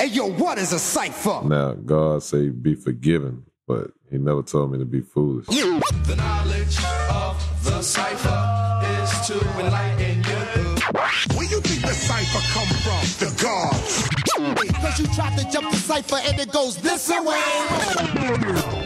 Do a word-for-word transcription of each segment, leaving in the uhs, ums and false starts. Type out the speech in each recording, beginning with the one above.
Hey, yo, what is a cipher? Now, God say be forgiven, but he never told me to be foolish. The knowledge of the cipher is to enlighten you. Where you think the cipher come from? The gods. Because you tried to jump the cipher and it goes this way.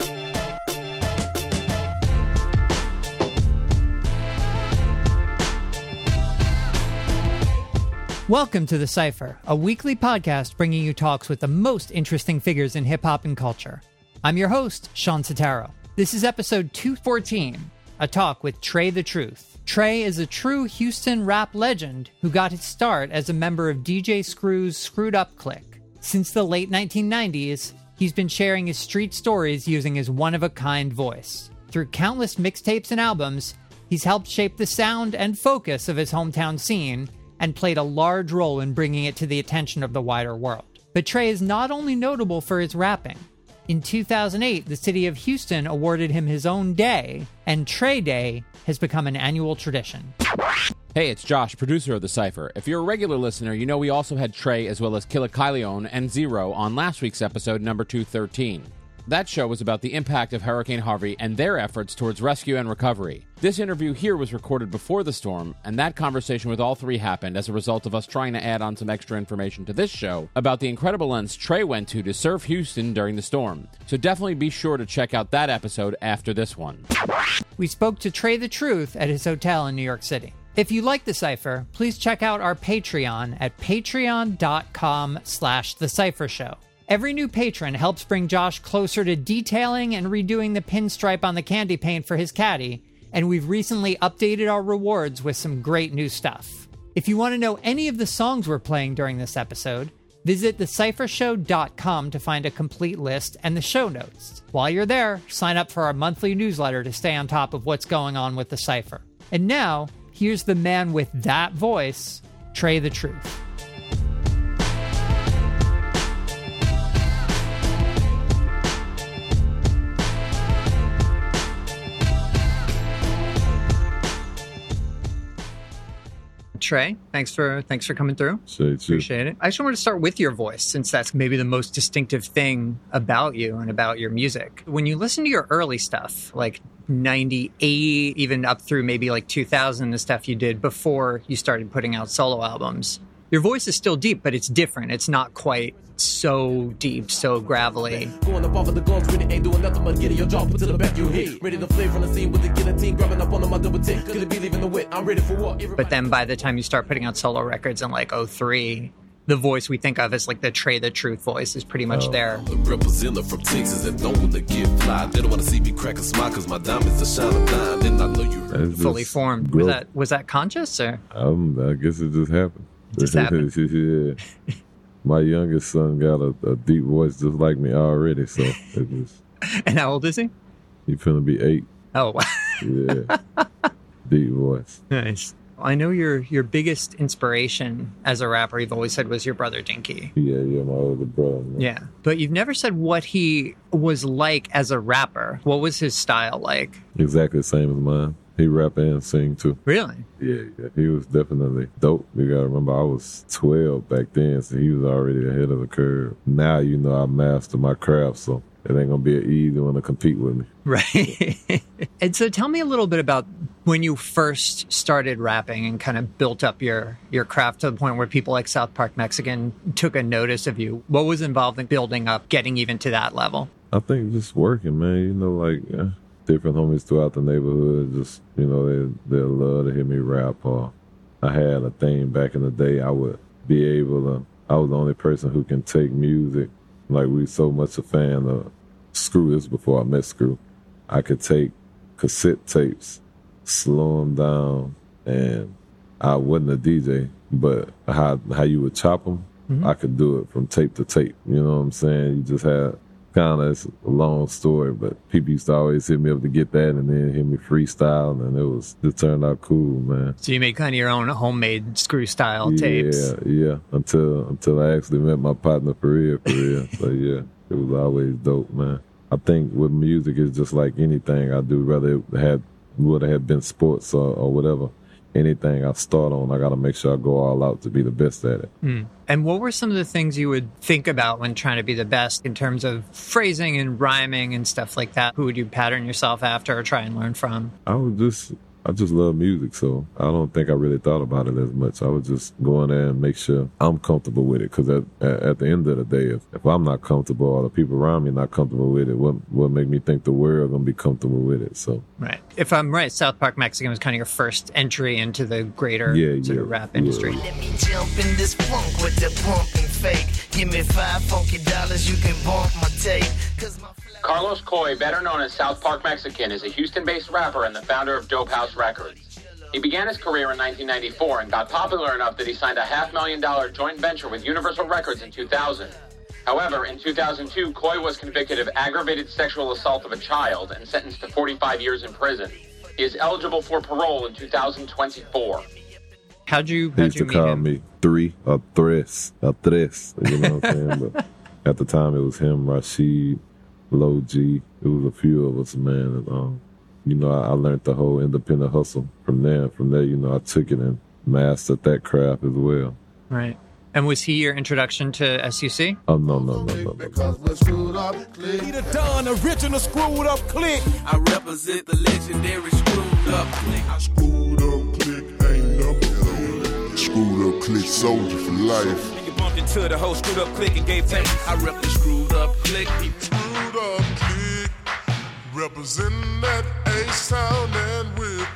Welcome to The Cypher, a weekly podcast bringing you talks with the most interesting figures in hip-hop and culture. I'm your host, Sean Sotaro. This is episode two fourteen, a talk with Trey the Truth. Trey is a true Houston rap legend who got his start as a member of D J Screw's Screwed Up Clique. Since the late nineteen nineties, he's been sharing his street stories using his one-of-a-kind voice. Through countless mixtapes and albums, he's helped shape the sound and focus of his hometown scene, and played a large role in bringing it to the attention of the wider world. But Trey is not only notable for his rapping. In two thousand eight, the city of Houston awarded him his own day, and Trey Day has become an annual tradition. Hey, it's Josh, producer of The Cypher. If you're a regular listener, you know we also had Trey as well as Killa Kyleon and Zero on last week's episode, number two thirteen. That show was about the impact of Hurricane Harvey and their efforts towards rescue and recovery. This interview here was recorded before the storm, and that conversation with all three happened as a result of us trying to add on some extra information to this show about the incredible lengths Trey went to to serve Houston during the storm. So definitely be sure to check out that episode after this one. We spoke to Trey the Truth at his hotel in New York City. If you like The Cypher, please check out our Patreon at patreon.com slash The Cypher Show. Every new patron helps bring Josh closer to detailing and redoing the pinstripe on the candy paint for his caddy, and we've recently updated our rewards with some great new stuff. If you want to know any of the songs we're playing during this episode, visit the cypher show dot com to find a complete list and the show notes. While you're there, sign up for our monthly newsletter to stay on top of what's going on with The Cypher. And now, here's the man with that voice, Trey the Truth. Trey, thanks for thanks for coming through. Appreciate it. I just wanted to start with your voice, since that's maybe the most distinctive thing about you and about your music. When you listen to your early stuff, like ninety-eight, even up through maybe like two thousand, the stuff you did before you started putting out solo albums, your voice is still deep, but it's different. It's not quite so deep, so gravelly. Going up off of the guns, really ain't doing nothing but getting your jaw put to the back of your head. Ready to flee from the scene with the guillotine, grabbing up on my double tick. Could it be leaving the wet? I'm ready for war. But then by the time you start putting out solo records in like oh three, the voice we think of as like the Trey the Truth voice is pretty much oh. there. The representative from Texas that don't want to get fly. They don't want to see me crack a smile because my diamonds are shining dime. Then I know you fully formed. Was that was that conscious or? Um, I guess it just happened. Just happened. Yeah. My youngest son got a, a deep voice just like me already, so it was. And how old is he? He's finna be eight. Oh, wow. Yeah. Deep voice. Nice. I know your your biggest inspiration as a rapper, you've always said, was your brother Dinky. Yeah, yeah, my older brother. Man. Yeah. But you've never said what he was like as a rapper. What was his style like? Exactly the same as mine. He rap and sing too. Really? Yeah, yeah, he was definitely dope. You gotta remember, I was twelve back then, so he was already ahead of the curve. Now, you know, I master my craft, so it ain't gonna be an easy one to compete with me. Right. And so tell me a little bit about when you first started rapping and kind of built up your, your craft to the point where people like South Park Mexican took a notice of you. What was involved in building up, getting even to that level? I think just working, man. You know, like... Uh, different homies throughout the neighborhood, just, you know, they, they'll love to hear me rap. Or I had a thing back in the day, I would be able to, I was the only person who can take music. Like, we so much a fan of Screw. This before I met Screw. I could take cassette tapes, slow them down, and I wasn't a D J, but how, how you would chop them, mm-hmm. I could do it from tape to tape. You know what I'm saying? You just had... kind of, it's a long story, but people used to always hit me up to get that and then hear me freestyle, and it was, it turned out cool, man. So you made kind of your own homemade Screw style yeah, tapes. Yeah, yeah, until until I actually met my partner for real, for real. So yeah, it was always dope, man. I think with music, it's just like anything I do, whether it had, would have been sports or, or whatever. anything I start on, I got to make sure I go all out to be the best at it. Mm. And what were some of the things you would think about when trying to be the best in terms of phrasing and rhyming and stuff like that? Who would you pattern yourself after or try and learn from? I would just, I just love music, so I don't think I really thought about it as much. I would just go in there and make sure I'm comfortable with it, because at, at, at the end of the day, if, if I'm not comfortable or the people around me not comfortable with it, what what make me think the world gonna be comfortable with it? So right. If I'm right, South Park Mexican was kind of your first entry into the greater yeah, sort yeah, of rap industry. Yeah. Let me jump in this funk with the pumping fake. Give me five funky dollars, you can bump my tape. Cause my Carlos Coy, better known as South Park Mexican, is a Houston-based rapper and the founder of Dope House Records. He began his career in nineteen ninety-four and got popular enough that he signed a half-million dollar joint venture with Universal Records in two thousand. However, in two thousand two, Coy was convicted of aggravated sexual assault of a child and sentenced to forty-five years in prison. He is eligible for parole in two thousand twenty-four. How'd you, how'd They used you to meet call him? me Three, or Tres, or Tres, you know what I'm saying? But at the time, it was him, Rashid, Low G. It was a few of us, man. And, um, you know, I, I learned the whole independent hustle from there. From there, you know, I took it and mastered that craft as well. Right. And was he your introduction to S U C? Oh, no, no, no, no, no. Because we're screwed up, click. Be the Don, original screwed up click. I represent the legendary Screwed Up Click. Screwed up, click, ain't no Screwed up, click, soldier for life. Nigga bumped into the whole Screwed Up Click and gave thanks. I rep the Screwed Up Click. Screwed up, click. Representing that H-Town and with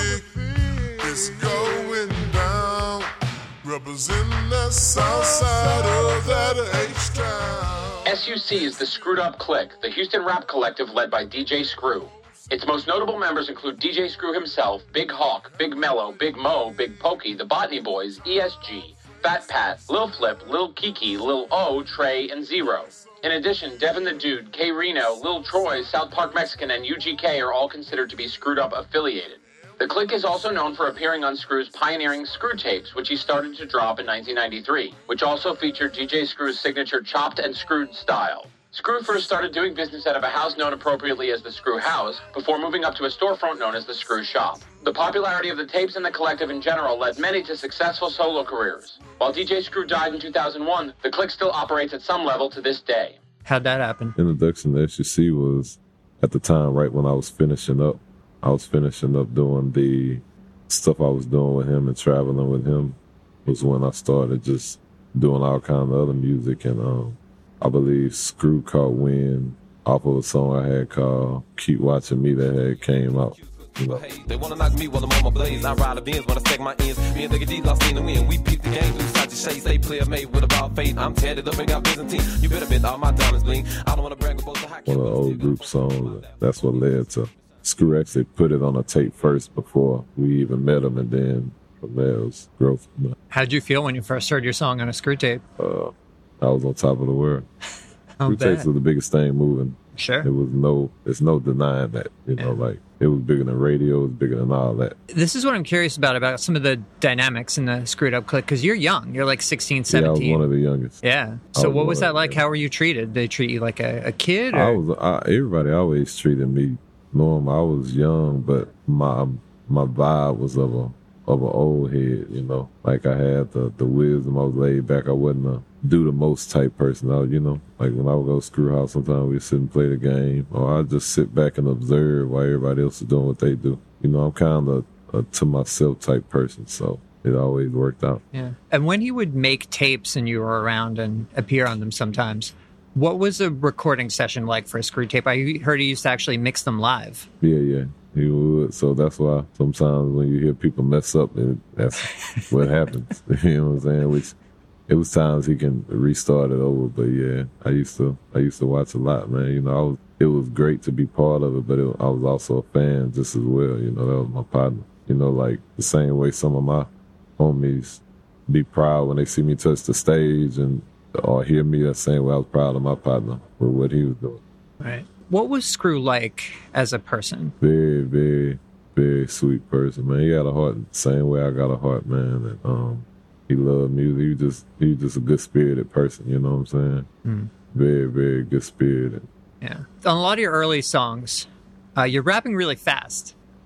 me. It's going down. Representing that south side of that H-Town. S U C is the Screwed Up Click, the Houston rap collective led by D J Screw. Its most notable members include D J Screw himself, Big Hawk, Big Mello, Big Mo, Big Pokey, the Botany Boys, E S G, Fat Pat, Lil Flip, Lil Kiki, Lil O, Trey, and Zero. In addition, Devin the Dude, K Reno, Lil Troy, South Park Mexican, and U G K are all considered to be Screwed Up affiliated. The Click is also known for appearing on Screw's pioneering Screw tapes, which he started to drop in nineteen ninety-three, which also featured D J Screw's signature chopped and screwed style. Screw first started doing business out of a house known appropriately as the Screw House, before moving up to a storefront known as the Screw Shop. The popularity of the tapes and the collective in general led many to successful solo careers. While D J Screw died in two thousand one, the Click still operates at some level to this day. How'd that happen? Introduction to S U C was at the time right when I was finishing up. I was finishing up doing the stuff I was doing with him and traveling with him was when I started just doing all kind of other music. And um, I believe Screw caught wind off of a song I had called Keep Watching Me that had came out. You know. Hey, they wanna knock me while I'm on my blaze. I ride the Benz when I stack my ends. Me and Digga D lost in the wind. We peep the game, lose out your shades. They player made with a ball fade. I'm tatted up and got Byzantine. You better bet all my diamonds bling. I don't wanna brag about the high. One of the old group songs. That's what led to Screw actually put it on a tape first before we even met him, and then from there it was growth. How'd you feel when you first heard your song on a Screw tape? Uh, I was on top of the world. I'll Screw bet. tapes were the biggest thing moving. Sure. It was no, there's no denying that. You know, Yeah. like it was bigger than radio, it was bigger than all that. This is what I'm curious about, about some of the dynamics in the Screwed Up Click, because you're young. You're like sixteen, Yeah, I was seventeen. one of the youngest. Yeah. I So was what one was of that them, like? yeah. How were you treated? Did they treat you like a, a kid? Or? I was, I, everybody always treated me normal. I was young, but my my vibe was of a of an old head. You know, like I had the the wisdom. I was laid back. I wasn't a do the most type person. I, you know, like when I would go to Screw House, sometimes we'd sit and play the game, or I'd just sit back and observe while everybody else is doing what they do. You know, I'm kind of a, a to myself type person, so it always worked out. Yeah. And when he would make tapes and you were around and appear on them sometimes, what was a recording session like for a Screw tape? I heard he used to actually mix them live. Yeah, yeah, he would. So that's why sometimes when you hear people mess up, it, that's what happens. You know what I'm saying? Which it was times he can restart it over, but yeah, I used to I used to watch a lot, man. You know, I was, it was great to be part of it, but it, I was also a fan just as well. You know, that was my partner. You know, like the same way some of my homies be proud when they see me touch the stage and or hear me the same way I was proud of my partner with what he was doing. Right. What was Screw like as a person? Very, very, very sweet person, man. He had a heart the same way I got a heart, man. And um, he loved music. He was just he was just a good spirited person, you know what I'm saying? Mm. Very, very good spirited. Yeah. On a lot of your early songs, uh, you're rapping really fast.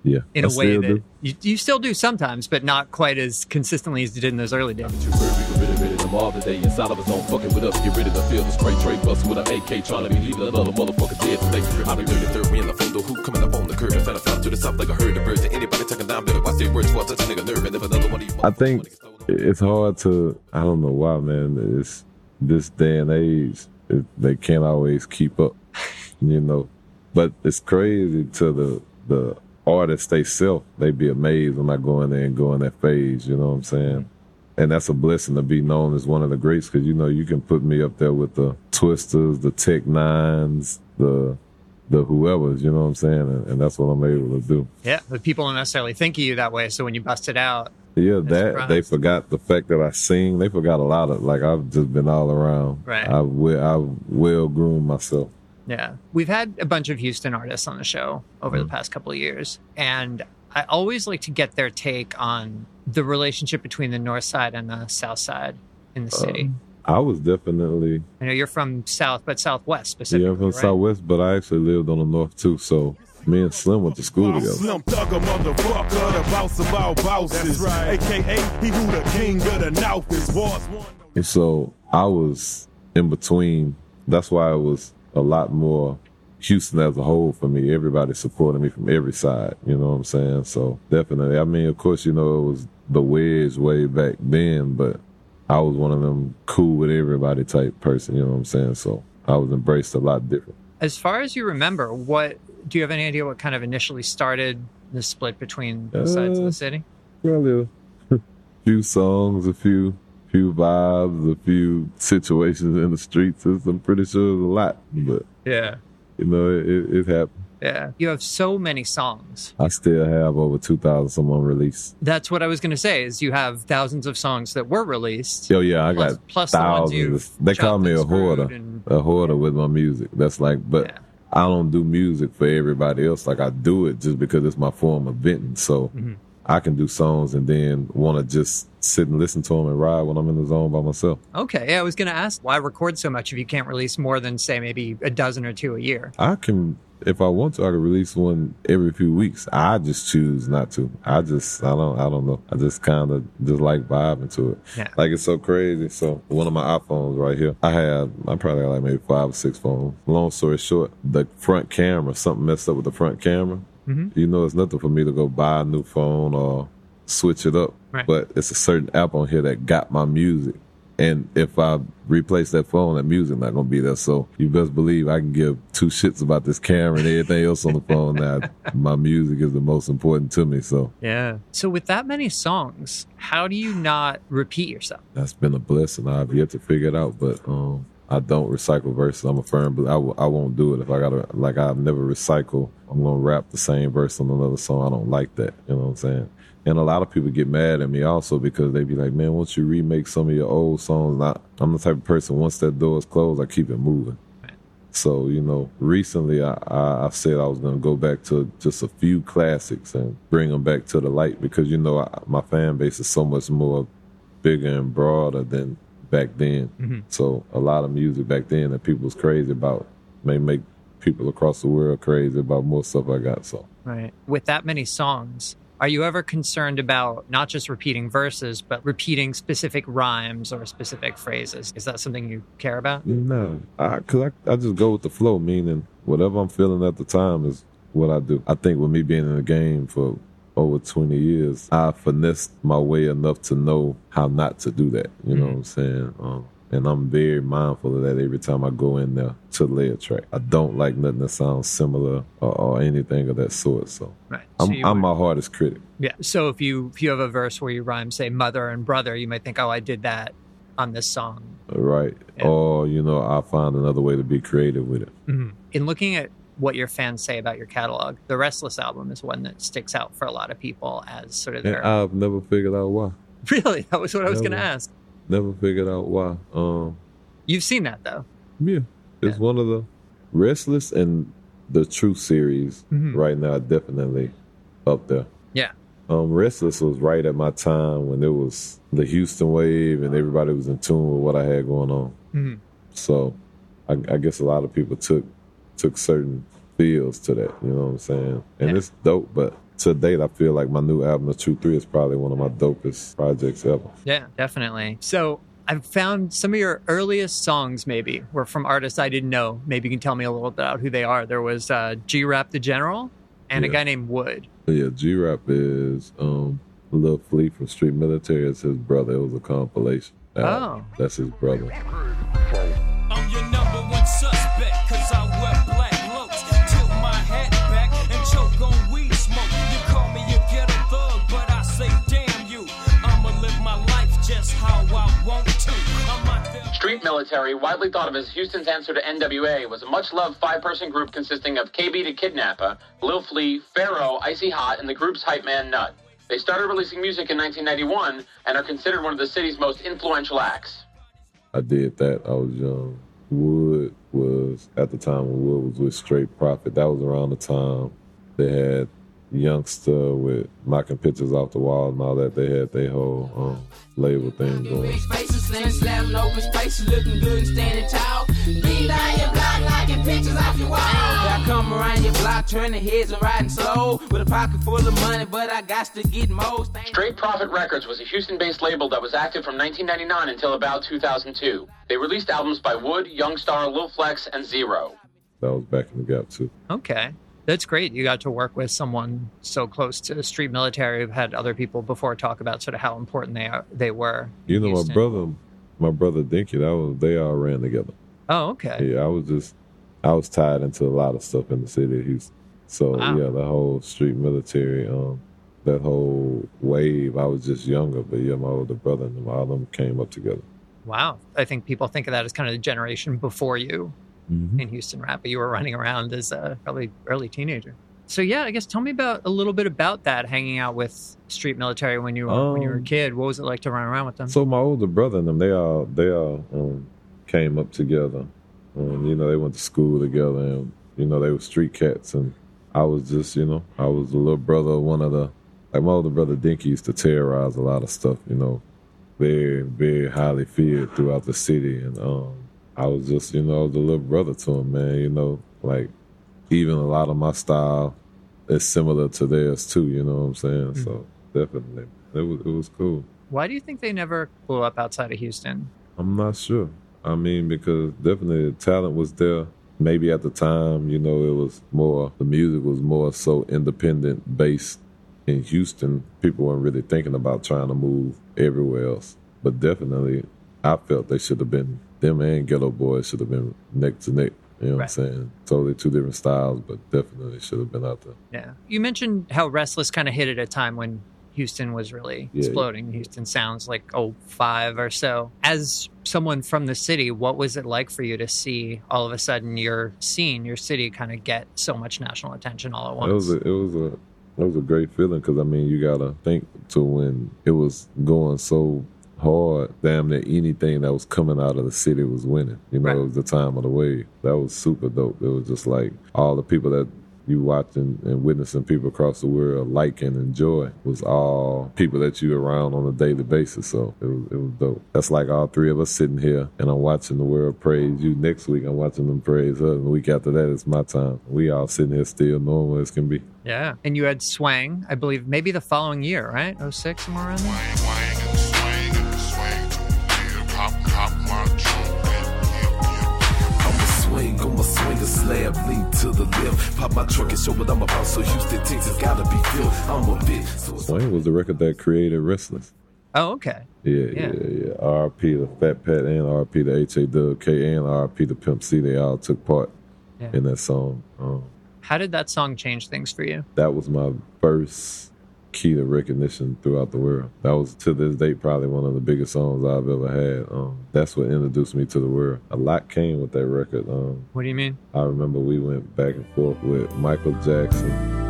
Yeah, in I a way still that do. you, you still do sometimes, but not quite as consistently as you did in those early days. You heard we were ready, ready to mob today. Inside of his own fucking with us. Get ready to feel the straight trade bust with an A K trying to be leaving another motherfucker dead today. I be dirty third, we in the photo. Who coming up on the curb? Instead of flying to the south like I heard the birds. And anybody taking down, better watch their words. Watch such a nigga nerve. And if another one of you I think it's hard to, I don't know why, man. It's this day and age, it, they can't always keep up, you know. But it's crazy to the the artists they self. They be amazed when I go in there and go in that phase, you know what I'm saying? And that's a blessing to be known as one of the greats because, you know, you can put me up there with the Twisters, the Tech Nines, the the whoever's, you know what I'm saying? And, and that's what I'm able to do. Yeah, but people don't necessarily think of you that way. So when you bust it out, Yeah, that surprised. they forgot the fact that I sing. They forgot a lot of, like, I've just been all around. Right. I've well, I've well groomed myself. yeah, we've had a bunch of Houston artists on the show over the past couple of years, and I always like to get their take on the relationship between the north side and the south side in the city. I was definitely, I know you're from south, but southwest specifically, yeah, I'm from right? Southwest, but I actually lived on the north too. So me and Slim went to school together. Slim Thugger, motherfucker, the boss of all bosses. A K A he who the king of the north is. Was one. And so I was in between. That's why it was a lot more Houston as a whole for me. Everybody supported me from every side. You know what I'm saying? So definitely. I mean, of course, you know, it was the wedge way back then, but I was one of them cool with everybody type person. You know what I'm saying? So I was embraced a lot different. As far as you remember, what do you have any idea what kind of initially started the split between the sides of Uh, the city? Probably a few songs, a few few vibes, a few situations in the streets. It's, I'm pretty sure it was a lot, but Yeah. you know, it, it, it happened. Yeah. You have so many songs. I still have over two thousand some unreleased. That's what I was going to say is you have thousands of songs that were released. Yo, yeah, I Plus- got plus the ones you've thousands. They call chopped me and a screwed hoarder, and- a hoarder with my music. That's like, but Yeah. I don't do music for everybody else. Like I do it just because it's my form of venting. So Mm-hmm. I can do songs and then want to just sit and listen to them and ride when I'm in the zone by myself. Okay. Yeah, I was going to ask why record so much if you can't release more than, say, maybe a dozen or two a year? I can, if I want to, I can release one every few weeks. I just choose not to. I just, I don't, I don't know. I just kind of just like vibing to it. Yeah. Like it's so crazy. So one of my iPhones right here, I have, I probably got like maybe five or six phones. Long story short, the front camera, something messed up with the front camera. Mm-hmm. You know, it's nothing for me to go buy a new phone or switch it up. Right. But it's a certain app on here that got my music. And if I replace that phone, that music not gonna be there. So you best believe I can give two shits about this camera and everything else on the phone. Now my music is the most important to me. So Yeah. So with that many songs, how do you not repeat yourself? that's been a blessing. I've yet to figure it out, but um, I don't recycle verses. I'm a firm, but I, w- I won't do it if I gotta. Like I've never recycle. I'm gonna rap the same verse on another song. I don't like that. You know what I'm saying? And a lot of people get mad at me also because they be like, man, won't you remake some of your old songs? Not, I'm the type of person, once that door is closed, I keep it moving. So, you know, recently I, I, I said I was going to go back to just a few classics and bring them back to the light because, you know, I, my fan base is so much more bigger and broader than back then. Mm-hmm. So a lot of music back then that people was crazy about may make people across the world crazy about more stuff I got. So Right. With that many songs, are you ever concerned about not just repeating verses, but repeating specific rhymes or specific phrases? Is that something you care about? no, I, cause I, I just go with the flow, meaning whatever I'm feeling at the time is what I do. I think with me being in the game for over twenty years, I finessed my way enough to know how not to do that. You know what I'm saying? Um, and I'm very mindful of that every time I go in there to lay a track. I don't like nothing that sounds similar or, or anything of that sort. So Right. So I'm, you I'm would- my hardest critic. Yeah. So if you if you have a verse where you rhyme, say, mother and brother, you might think, oh, I did that on this song. Right. Yeah. Or, you know, I'll find another way to be creative with it. Mm-hmm. In looking at what your fans say about your catalog, the Restless album is one that sticks out for a lot of people as sort of And their... I've never figured out why. Really? That was what I was going to Never. ask. Never figured out why. Um, You've seen that, though. yeah. It's Yeah. one of the Restless and the Truth series Mhm. right now, definitely up there. Yeah. Um, Restless was right at my time when it was the Houston wave and everybody was in tune with what I had going on. Mhm. So I, I guess a lot of people took took certain feels to that, you know what I'm saying? And Yeah. it's dope, but to date, I feel like my new album, The True Three, is probably one of my dopest projects ever. Yeah, definitely. So I've found some of your earliest songs maybe were from artists I didn't know. Maybe you can tell me a little bit about who they are. There was uh, G-Rap the General and yeah. a guy named Wood. Yeah, G-Rap is um, Lil Flea from Street Military. It's his brother. It was a compilation. Uh, oh. That's his brother. I'm your number one suspect, cause I wear black looks, tilt my hat back and choke on weed smoke. You call me a ghetto thug, but I say damn you. I'ma live my life just how I want to. I'm out there. Street Military, widely thought of as Houston's answer to N W A, was a much-loved five-person group consisting of K B the Kidnapper, Lil Flea, Pharaoh, Icy Hot, and the group's hype man Nut. They started releasing music in nineteen ninety-one and are considered one of the city's most influential acts. I did that. I was young. Wood was, at the time when Wood was with Straight Profit, that was around the time they had Youngster with knocking pictures off the wall and all that. They had their whole um, label thing going. Slamming open spaces, looking good and standing tall. Beat down your block, knocking pictures off your wall. I come around your block, turning heads and riding slow. With a pocket full of money, but I got to get most. Straight Profit Records was a Houston-based label that was active from nineteen ninety-nine until about two thousand two. They released albums by Wood, Youngstar, Lil Flex, and Zero. That was back in the Gap, too. Okay. That's great. You got to work with someone so close to Street Military. We've had other people before talk about sort of how important they are, they were. You know, Houston. my brother, my brother Dinky, that was they all ran together. Oh, okay. Yeah, I was just, I was tied into a lot of stuff in the city of Houston. So Wow. yeah, the whole Street Military, um, that whole wave. I was just younger, but yeah, my older brother and them, all of them came up together. Wow. I think people think of that as kind of the generation before you. Mm-hmm. In Houston rap, but you were running around as a probably early teenager. So yeah, I guess tell me about a little bit about that, hanging out with Street Military when you were um, when you were a kid. What was it like to run around with them? So my older brother and them, they all they all um, came up together. Um, you know, they went to school together, and you know they were street cats. And I was just, you know, I was the little brother of one of the. Like my older brother Dinky used to terrorize a lot of stuff. You know, very very highly feared throughout the city, and um. I was just, you know, the little brother to him, man. You know, like even a lot of my style is similar to theirs too. You know what I'm saying? Mm-hmm. So definitely, it was it was cool. Why do you think they never blew up outside of Houston? I'm not sure. I mean, because definitely the talent was there. Maybe at the time, you know, it was more the music was more so independent based in Houston. People weren't really thinking about trying to move everywhere else. But definitely, I felt they should have been. Them and Ghetto Boys should have been neck to neck. You know right. what I'm saying? Totally two different styles, but definitely should have been out there. Yeah. You mentioned how Restless kind of hit at a time when Houston was really yeah, exploding. Yeah. Houston sounds like oh five or so. As someone from the city, what was it like for you to see all of a sudden your scene, your city kind of get so much national attention all at once? It was a, it was a, it was a great feeling because, I mean, you got to think to when it was going so hard, damn near anything that was coming out of the city was winning. You know, right. It was the time of the wave. That was super dope. It was just like all the people that you watching and witnessing people across the world like and enjoy was all people that you around on a daily basis. So it was it was dope. That's like all three of us sitting here and I'm watching the world praise you. Next week I'm watching them praise her, and the week after that it's my time. We all sitting here still normal as can be. Yeah. And you had Swang, I believe, maybe the following year, right? oh six, somewhere around there? Swang, swang, and swang, and swang. Yeah, pop, pop my trumpet. I'ma swing, I'ma swing a slab, lean to the left. Pop my truck and show what I'm about, so Houston, Texas gotta be filled. I'm a bit. So Swing was the record that created Restless. Oh, okay. Yeah, yeah, yeah. yeah. R I P to Fat Pat and R I P to H A W K and R I P to Pimp C. They all took part yeah. in that song. Um, How did that song change things for you? That was my first key to recognition throughout the world. That was, to this date, probably one of the biggest songs I've ever had. Um, that's what introduced me to the world. A lot came with that record. Um, what do you mean? I remember we went back and forth with Michael Jackson.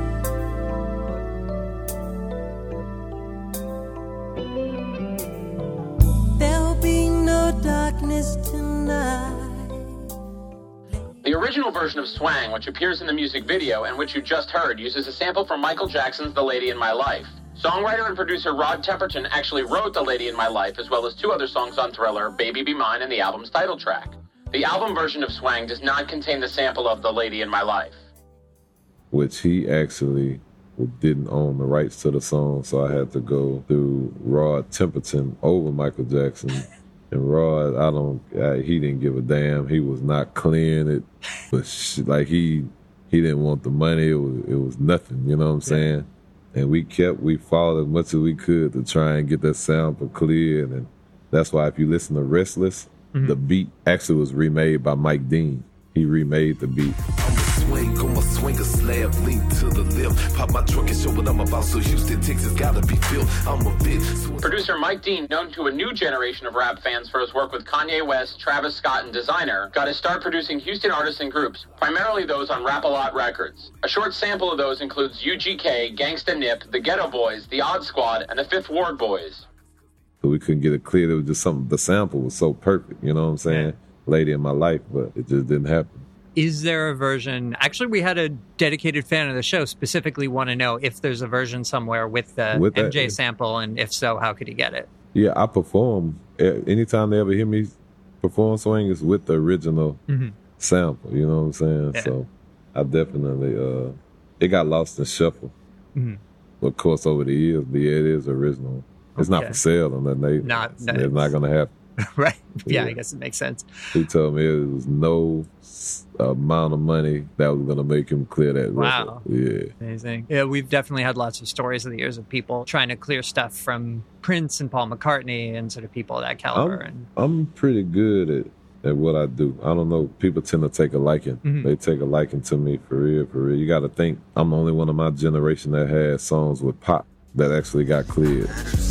There'll be no darkness tonight. The original version of Swang, which appears in the music video and which you just heard, uses a sample from Michael Jackson's The Lady in My Life. Songwriter and producer Rod Temperton actually wrote The Lady in My Life, as well as two other songs on Thriller, Baby Be Mine, and the album's title track. The album version of Swang does not contain the sample of The Lady in My Life. Which he actually didn't own the rights to the song, so I had to go through Rod Temperton over Michael Jackson. And Rod, I don't, I, he didn't give a damn. He was not clearing it, but sh- like he he didn't want the money. It was it was nothing. You know what I'm saying? And we kept, we fought as much as we could to try and get that sample cleared. And that's why if you listen to Restless, mm-hmm. the beat actually was remade by Mike Dean. He remade the beat. Swing, I'ma swing a slab, lean to the left. Pop my truck and show what I'm about, so Houston, Texas gotta be filled. I'm a bit. Producer Mike Dean, known to a new generation of rap fans for his work with Kanye West, Travis Scott, and Designer, got his start producing Houston artists and groups, primarily those on Rap-A-Lot Records. A short sample of those includes U G K, Gangsta Nip, The Ghetto Boys, The Odd Squad, and the Fifth Ward Boys. So we couldn't get it clear. It was just something, the sample was so perfect, you know what I'm saying? Yeah. Lady in my life, but it just didn't happen. Is there a version? Actually, we had a dedicated fan of the show specifically want to know if there's a version somewhere with the with M J that, sample, and if so, how could he get it? Yeah, I perform. Anytime they ever hear me perform swing, it's with the original mm-hmm. sample. You know what I'm saying? Yeah. So I definitely, uh, it got lost in shuffle. Mm-hmm. Of course, over the years, but yeah, it is original. It's okay. Not for sale or nothing. They, not, no, it's, it's not going to happen. Right. Yeah, yeah, I guess it makes sense. He told me it was no amount of money that was going to make him clear that wow. record. Yeah. Amazing. Yeah, we've definitely had lots of stories in the years of people trying to clear stuff from Prince and Paul McCartney and sort of people of that caliber. I'm, and I'm pretty good at, at what I do. I don't know. People tend to take a liking. Mm-hmm. They take a liking to me for real, for real. You got to think I'm the only one of my generation that had songs with pop that actually got cleared.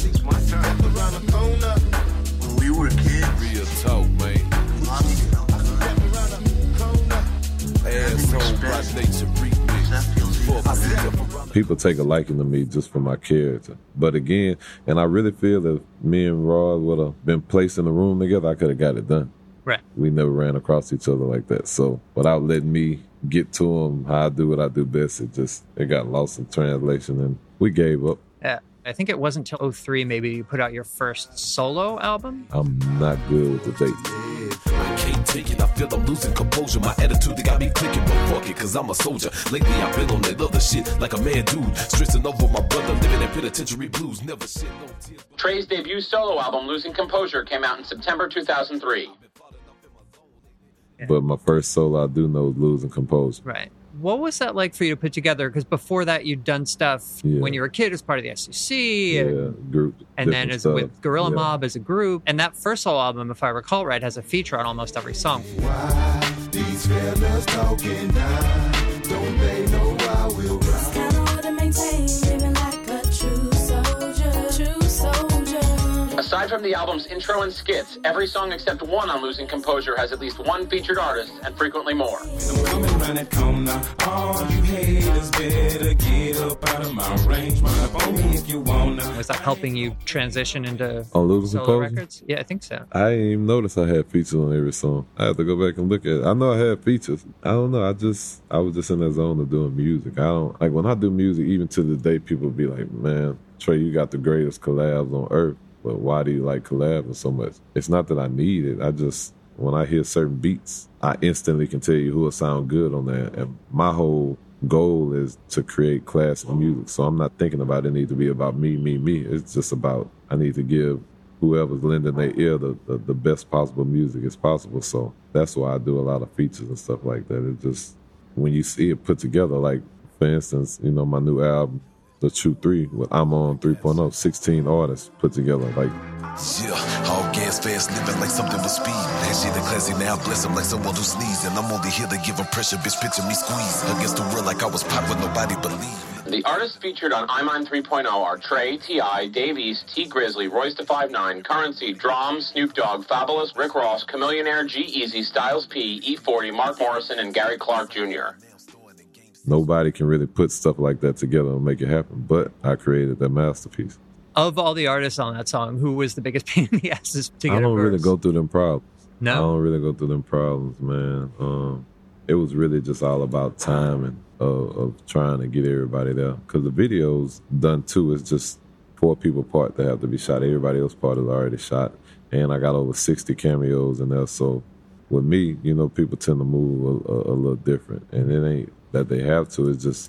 People take a liking to me just for my character. But again, and I really feel that me and Rod would have been placed in the room together, I could have got it done. Right. We never ran across each other like that. So without letting me get to him how I do what I do best, it just, it got lost in translation and we gave up. Yeah. I think it wasn't until oh three maybe you put out your first solo album. I'm not good with the dates. I can't take it, I feel I'm losing composure. My attitude, they got me clicking, but fuck it, cause I'm a soldier. Lately I've been on that other shit like a mad dude. Stressing over my brother, living in penitentiary blues. Never shit, no tears. Trey's debut solo album, Losing Composure, came out in September two thousand three. Yeah. But my first solo I do know is Losing Composure. Right. What was that like for you to put together? Because before that, you'd done stuff yeah. when you were a kid as part of the S E C. Yeah, and, group. And then as stuff. with Gorilla yeah. Mob as a group. And that first solo album, if I recall right, has a feature on almost every song. Why these fellas talking now? Don't they know I will ride? It's kinda hard to maintain, living like a true soldier. True soldier. Aside from the album's intro and skits, every song except one on Losing Composure has at least one featured artist, and frequently more. I'm coming around that corner. All you haters better get up out of my range. Run up on me if you wanna. Was that helping you transition into on Losing solo Composure? Records? Yeah, I think so. I didn't even notice I had features on every song. I have to go back and look at it. I know I had features. I don't know. I just, I was just in that zone of doing music. I don't, like when I do music, even to the day, people be like, man, Trey, you got the greatest collabs on earth. But why do you like collabing so much? It's not that I need it. I just, when I hear certain beats, I instantly can tell you who will sound good on that. And my whole goal is to create classic music. So I'm not thinking about it need to be about me, me, me. It's just about I need to give whoever's lending their ear the, the, the best possible music as possible. So that's why I do a lot of features and stuff like that. It just, when you see it put together, like, for instance, you know, my new album, The True Three, with I'm on three point oh, sixteen artists put together, like. Yeah, all gas fast, living like something with speed. That shit a classy now, bless him like someone who sneezes. And I'm only here to give him pressure, bitch, picture me squeeze. Against the world like I was pop with nobody believe. The artists featured on I'm on three point oh are Trey, T I, Dave East, T Grizzly, Royce da five nine, Currency, Drom, Snoop Dogg, Fabulous, Rick Ross, Chamillionaire, G-Eazy, Styles P, E forty, Mark Morrison, and Gary Clark Junior Nobody can really put stuff like that together and make it happen, but I created that masterpiece. Of all the artists on that song, who was the biggest pain in the asses to get I don't a verse? really go through them problems. No? I don't really go through them problems, man. Um, it was really just all about time and uh, of trying to get everybody there. Because the video's done too. It's just four people part that have to be shot. Everybody else part is already shot. And I got over sixty cameos in there. So with me, you know, people tend to move a, a, a little different. And it ain't that they have to. It's just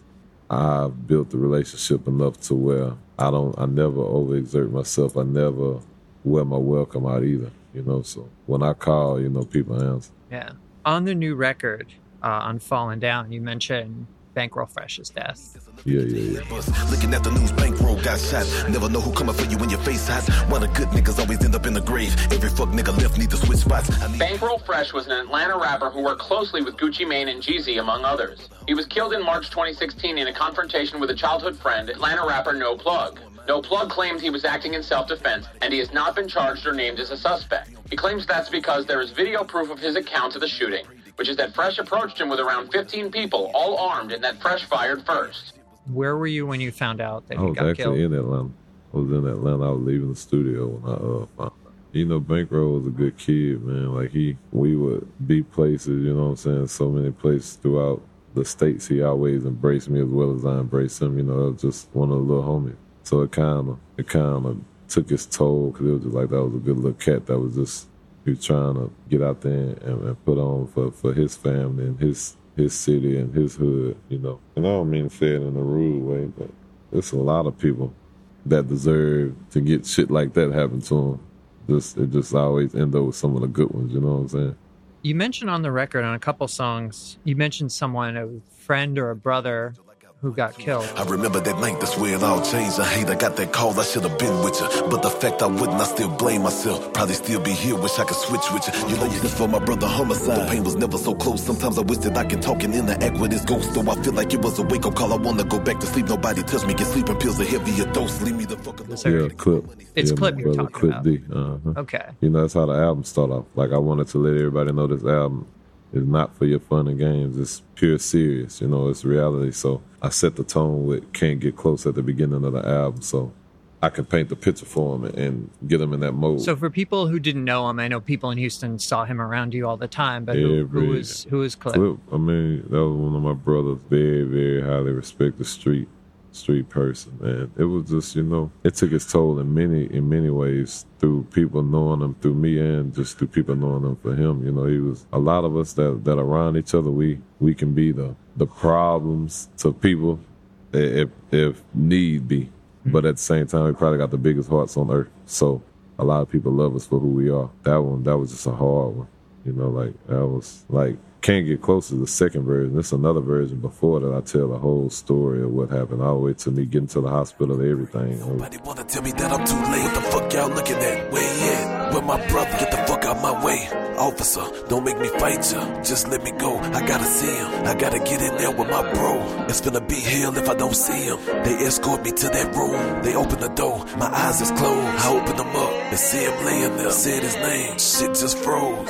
I've built the relationship enough to where I don't, I never overexert myself. I never wear my welcome out either, you know. So when I call, you know, people answer. Yeah. On the new record, uh, on Falling Down, you mentioned Bankroll Fresh's death. Yeah, yeah, yeah. Looking at the news, Bankroll got shot. Never know who coming for you when your face hot. One of the good niggas always end up in the grave. Every fuck nigga left need to switch spots. Need- Bankroll Fresh was an Atlanta rapper who worked closely with Gucci Mane and Jeezy, among others. He was killed in March twenty sixteen in a confrontation with a childhood friend, Atlanta rapper No Plug. No Plug claims he was acting in self-defense, and he has not been charged or named as a suspect. He claims that's because there is video proof of his account of the shooting, which is that Fresh approached him with around fifteen people, all armed, and that Fresh fired first. Where were you when you found out that I he was got actually killed? in Atlanta. I was in Atlanta. I was leaving the studio when I uh, found out. You know, Bankroll was a good kid, man. Like, he, we would be places, you know what I'm saying, so many places throughout the states. He always embraced me as well as I embraced him. You know, it was just one of the little homies. So it kind of, it kind of took its toll, because it was just like, that was a good little cat that was just, he was trying to get out there and, and put on for, for his family and his his city and his hood, you know. And I don't mean to say it in a rude way, but there's a lot of people that deserve to get shit like that happen to them. Just, it just always end up with some of the good ones, you know what I'm saying? You mentioned on the record, on a couple songs, you mentioned someone, a friend or a brother who got killed. I remember that night, that's where it all changed. I hate I got that call, I should have been with you. But the fact I wouldn't, I still blame myself. Probably still be here, wish I could switch with you. You know, this for my brother homicide. The pain was never so close. Sometimes I wish that I can talk and interact with this ghost. Though I feel like it was a wake-up call. I want to go back to sleep. Nobody touch me. Get sleeping pills, a heavier dose. Leave me the fuck alone. Yeah, Clip. It's yeah, Clip you're brother, talking Clip about. D. Uh-huh. Okay. You know, that's how the album started off. Like, I wanted to let everybody know this album is not for your fun and games. It's pure serious, you know, it's reality. So I set the tone with Can't Get Close at the beginning of the album, so I can paint the picture for him and get him in that mode. So for people who didn't know him, I know people in Houston saw him around you all the time, but who, Every, who was who was Clip? Clip? I mean, that was one of my brothers, very, very highly respected street street person, and it was just, you know, it took its toll in many in many ways, through people knowing him through me and just through people knowing him for him. You know, he was, a lot of us that that around each other, we we can be the the problems to people if if need be, but at the same time, we probably got the biggest hearts on earth. So a lot of people love us for who we are. That one, that was just a hard one. You know, like, that was like, Can't Get Close to the second version. There's another version before that I tell the whole story of what happened all the way to me getting to the hospital, everything. Nobody wanna tell me that I'm too late. What the fuck y'all looking at? Where he at? Where my brother? Get the fuck out my way. Officer, don't make me fight you. Just let me go. I gotta see him. I gotta get in there with my bro. It's gonna be hell if I don't see him. They escort me to that room. They open the door. My eyes is closed. I open them up and see him laying there. Said his name. Shit just froze.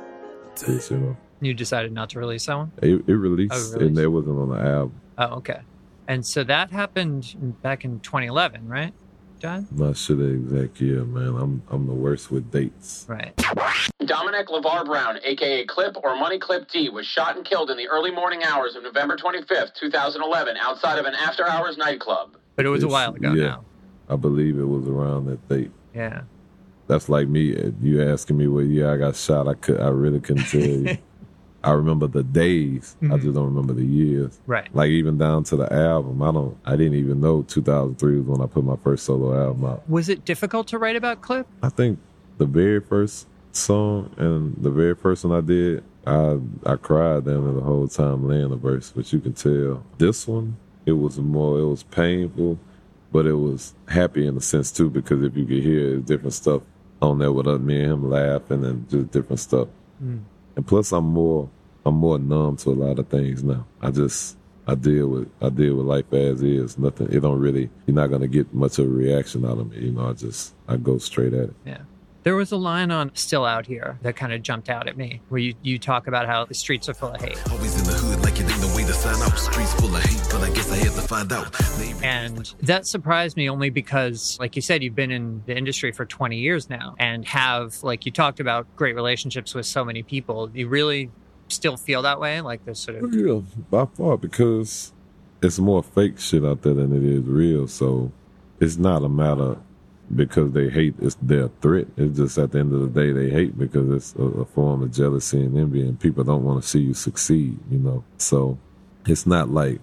Yes, you know. You decided not to release that one? It, it released, Oh, it and released. it wasn't on the album. Oh, okay. And so that happened back in twenty eleven, right, John? I'm not sure the exact year, man. I'm I'm the worst with dates. Right. Dominic LeVar Brown, a k a. Clip or Money Clip D, was shot and killed in the early morning hours of November twenty-fifth, twenty eleven, outside of an after-hours nightclub. But it was a It's- while ago yeah, now. I believe it was around that date. Yeah. That's like me. You asking me what year I got shot. I could. I really couldn't tell you. I remember the days. I Mhm. just don't remember the years. Right. Like, even down to the album. I don't. I didn't even know two thousand three was when I put my first solo album out. Was it difficult to write about Clip? I think the very first song and the very first one I did, I I cried down there the whole time laying the verse. But you can tell this one, it was more. It was painful, but it was happy in a sense too, because if you could hear different stuff on there with me and him laughing and just different stuff. Mm. And plus, I'm more I'm more numb to a lot of things now. I just I deal with I deal with life as is. Nothing. It don't really. You're not gonna get much of a reaction out of me. You know. I just I go straight at it. Yeah. There was a line on Still Out Here that kind of jumped out at me, where you, you talk about how the streets are full of hate. Always in the hood like it ain't no way to sign out. Streets full of hate, but I guess I had to find out. And that surprised me only because, like you said, you've been in the industry for twenty years now and have, like you talked about, great relationships with so many people. You really still feel that way? Like this sort of... Yeah, by far, because it's more fake shit out there than it is real. So it's not a matter because they hate, it's their threat. It's just at the end of the day, they hate because it's a, a form of jealousy and envy, and people don't want to see you succeed, you know? So it's not like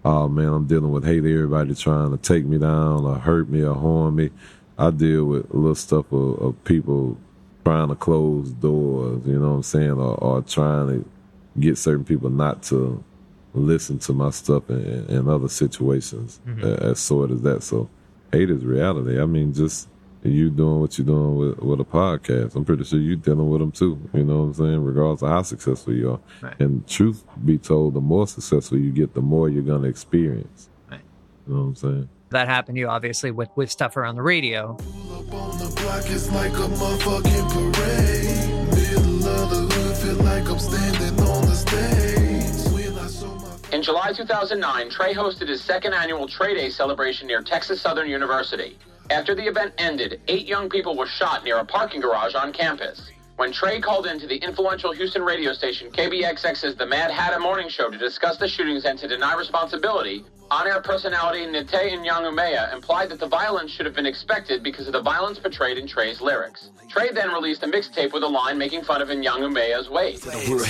oh man, I'm dealing with hate, everybody trying to take me down or hurt me or harm me. I deal with a little stuff of, of people trying to close doors, you know what I'm saying, or, or trying to get certain people not to listen to my stuff in, in other situations, mm-hmm. as sort as that. So hate is reality. I mean, just you doing what you're doing with, with a podcast, I'm pretty sure you're dealing with them too, you know what I'm saying, regardless of how successful you are. Right. And truth be told, the more successful you get, the more you're going to experience. Right. You know what I'm saying? That happened to you, obviously, with, with stuff around the radio. Up on the block, it's like a motherfucking parade. Middle of the hood, feel like I'm standing on the stage. When I saw my... In July two thousand nine, Trey hosted his second annual Trey Day celebration near Texas Southern University. After the event ended, eight young people were shot near a parking garage on campus. When Trey called into the influential Houston radio station K B X X's The Mad Hatter Morning Show to discuss the shootings and to deny responsibility, on-air personality Nite Nyang'Umea implied that the violence should have been expected because of the violence portrayed in Trey's lyrics. Trey then released a mixtape with a line making fun of Nyang'Umea's ways.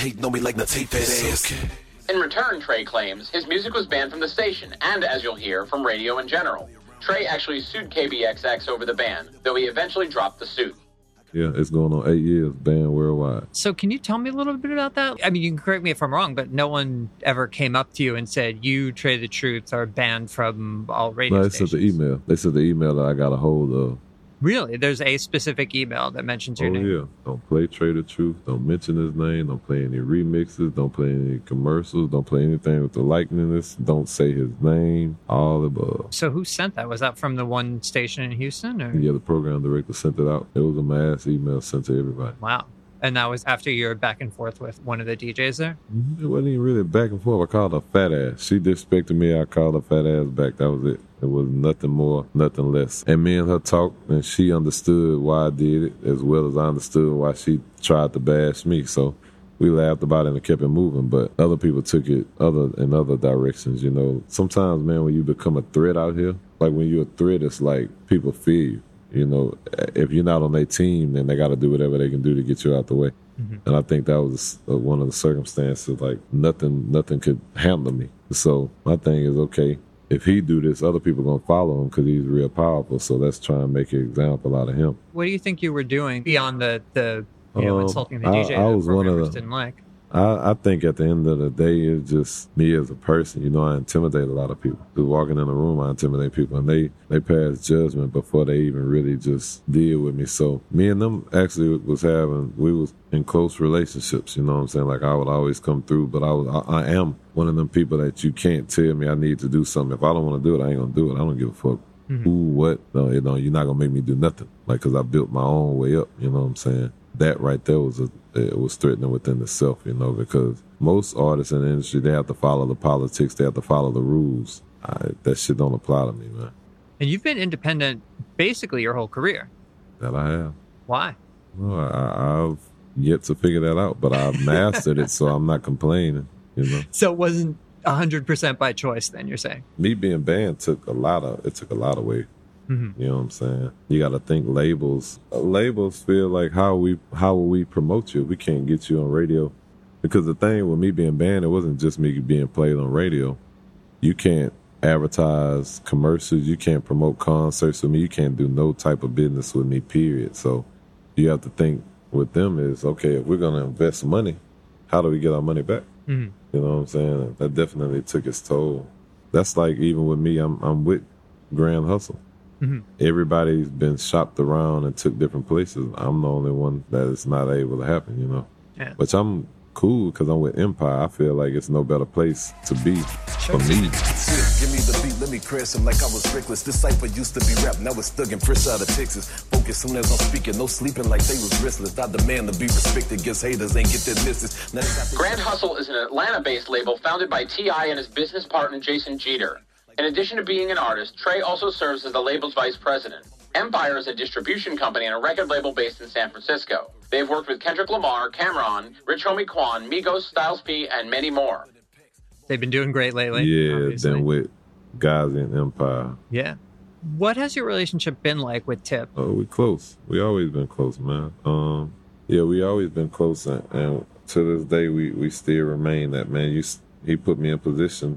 In return, Trey claims, his music was banned from the station and, as you'll hear, from radio in general. Trey actually sued K B X X over the ban, though he eventually dropped the suit. Yeah, it's going on eight years, banned worldwide. So can you tell me a little bit about that? I mean, you can correct me if I'm wrong, but no one ever came up to you and said, you, Trey the Truth, are banned from all radio no, they stations. sent the email. They sent the email that I got a hold of. Really? There's a specific email that mentions your oh, name? Oh, yeah. Don't play Trey the Truth. Don't mention his name. Don't play any remixes. Don't play any commercials. Don't play anything with the likeness. Don't say his name. All above. So who sent that? Was that from the one station in Houston? Or? Yeah, the program director sent it out. It was a mass email sent to everybody. Wow. And that was after you were back and forth with one of the D Js there? Mm-hmm. It wasn't even really back and forth. I called her fat ass. She disrespected me. I called her fat ass back. That was it. It was nothing more, nothing less. And me and her talked, and she understood why I did it, as well as I understood why she tried to bash me. So we laughed about it and kept it moving. But other people took it other in other directions, you know. Sometimes, man, when you become a threat out here, like when you're a threat, it's like people fear you. You know, if you're not on their team, then they got to do whatever they can do to get you out the way. Mm-hmm. And I think that was uh, one of the circumstances, like nothing nothing could handle me. So my thing is, okay, if he do this, other people going to follow him because he's real powerful. So let's try and make an example out of him. What do you think you were doing beyond the, the you know, um, insulting the D J I, I that was one of the, didn't like? I, I think at the end of the day, it's just me as a person. You know, I intimidate a lot of people. Just walking in a room, I intimidate people, and they, they pass judgment before they even really just deal with me. So me and them actually was having, we was in close relationships, you know what I'm saying? Like I would always come through, but I was, I, I am one of them people that you can't tell me I need to do something. If I don't want to do it, I ain't going to do it. I don't give a fuck. Mm-hmm. Who, what, no, you know, you're not going to make me do nothing. Like, because I built my own way up, you know what I'm saying? That right there was a, it was threatening within itself, you know, because most artists in the industry, they have to follow the politics, they have to follow the rules. I, that shit don't apply to me, man. And you've been independent basically your whole career. That I have. Why? Well, I, I've yet to figure that out, but I've mastered it, so I'm not complaining, you know. So it wasn't one hundred percent by choice then, you're saying? Me being banned took a lot of, it took a lot away. Mm-hmm. You know what I'm saying? You got to think labels. Uh, labels feel like how we how will we promote you? We can't get you on radio. Because the thing with me being banned, it wasn't just me being played on radio. You can't advertise commercials. You can't promote concerts with me. You can't do no type of business with me, period. So you have to think with them is, okay, if we're going to invest money, how do we get our money back? Mm-hmm. You know what I'm saying? That definitely took its toll. That's like even with me, I'm I'm with Grand Hustle. Mm-hmm. Everybody's been shopped around and took different places. I'm the only one that is not able to happen, you know. Yeah. Which I'm cool because I'm with Empire. I feel like it's no better place to be for me. Give me the beat, let me crash him like I was reckless. This cipher used to be rap, now it's stuck in fresh out of Texas. Focus soon as I'm speaking, no sleeping like they was restless. I demand to be respected, guess haters ain't get their misses. Grand Hustle is an Atlanta-based label founded by T I and his business partner Jason Jeter. In addition to being an artist, Trey also serves as the label's vice president. Empire is a distribution company and a record label based in San Francisco. They've worked with Kendrick Lamar, Cameron, Rich Homie Quan, Migos, Styles P, and many more. They've been doing great lately. Yeah, obviously. Then with Gazi and Empire. Yeah. What has your relationship been like with Tip? Oh, we close. We always been close, man. Um, yeah, we always been close, and, and to this day, we, we still remain that, man. You, he put me in position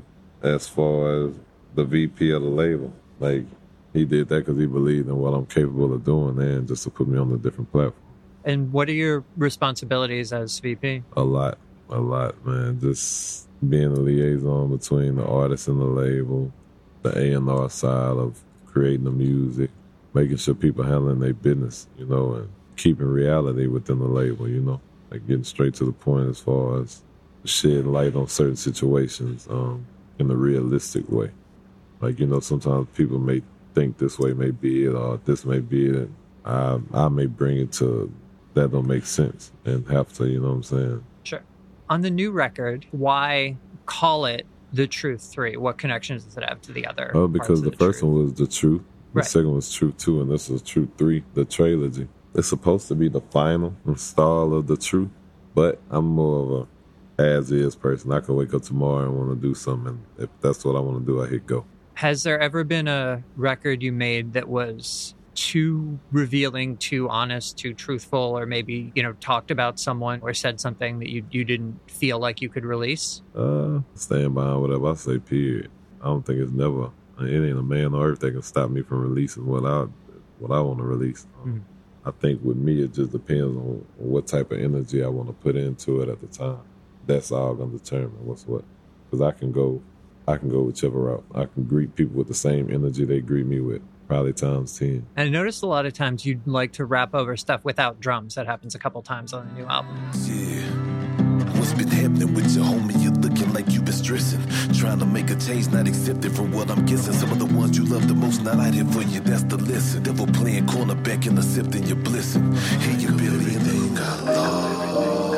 as far as the V P of the label. Like, he did that because he believed in what I'm capable of doing and just to put me on a different platform. And what are your responsibilities as V P? A lot, a lot, man. Just being a liaison between the artist and the label, the A and R side of creating the music, making sure people handling their business, you know, and keeping reality within the label, you know, like getting straight to the point as far as shedding light on certain situations um, in a realistic way. Like, you know, sometimes people may think this way may be it or this may be it, and I, I may bring it to that don't make sense and have to, you know what I'm saying? Sure. On the new record, why call it The Truth three? What connections does it have to the other? Oh, because the, the first truth? one was The Truth. The right. second was Truth two, and this is Truth three, the trilogy. It's supposed to be the final install of The Truth, but I'm more of a as-is person. I can wake up tomorrow and want to do something. If that's what I want to do, I hit go. Has there ever been a record you made that was too revealing, too honest, too truthful, or maybe, you know, talked about someone or said something that you, you didn't feel like you could release? Uh, stand behind whatever I say, period. I don't think it's never, it ain't a man on earth that can stop me from releasing what I, what I want to release. Mm-hmm. I think with me, it just depends on what type of energy I want to put into it at the time. That's all going to determine what's what. Because I can go, I can go whichever route. I can greet people with the same energy they greet me with, probably times ten. And I noticed a lot of times you'd like to rap over stuff without drums. That happens a couple times on the new album. Yeah. What's been happening with your homie? You're looking like you've been stressing. Trying to make a change, not accepted from what I'm guessing. Some of the ones you love the most, not out here for you, that's the lesson. Devil playing cornerback and accepting your blessing. Hey, you barely in the got lost.